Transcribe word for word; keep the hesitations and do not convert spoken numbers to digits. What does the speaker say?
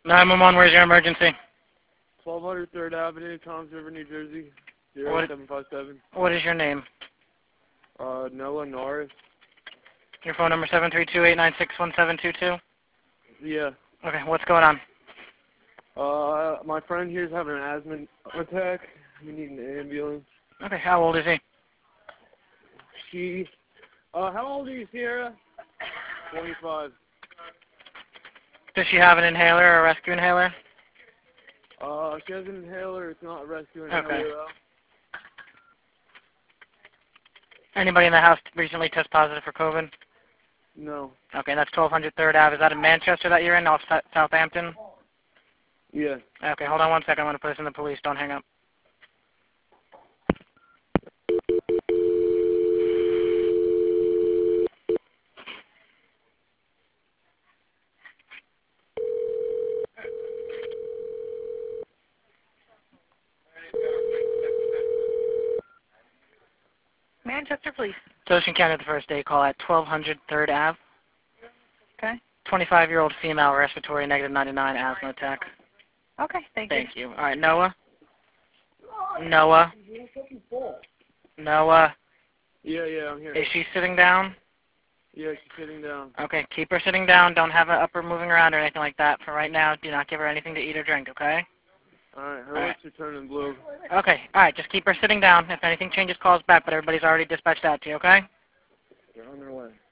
nine one one, where's your emergency? twelve hundred third Avenue, Toms River, New Jersey, zero What- seven five seven. What is your name? Uh, Noah Norris. Your phone number seven three two, eight nine six, one seven two two? Yeah. Okay, what's going on? Uh, my friend here's having an asthma attack. We need an ambulance. Okay, how old is he? She, uh, how old are you, Sierra? twenty-five. Does she have an inhaler or a rescue inhaler? Uh, she has an inhaler. It's not a rescue inhaler, Okay. though. Anybody in the house recently test positive for COVID? No. Okay, that's twelve hundred third Ave. Is that in Manchester that you're in, off Sa- Southampton? Yeah. Okay, hold on one second. I'm going to put this in the police. Don't hang up. Manchester Police. Ocean County, the first day call at twelve hundred third Ave. Okay. twenty-five-year-old female, respiratory negative ninety-nine, asthma attack. Okay, thank you. Thank you. All right, Noah? Noah? Noah? Yeah, yeah, I'm here. Is she sitting down? Yeah, she's sitting down. Okay, keep her sitting down. Don't have her upper moving around or anything like that. For right now, do not give her anything to eat or drink, okay? Alright, her All lips are turning blue. Okay, all right, just keep her sitting down. If anything changes, call us back, but everybody's already dispatched out to you, okay? They're on their way.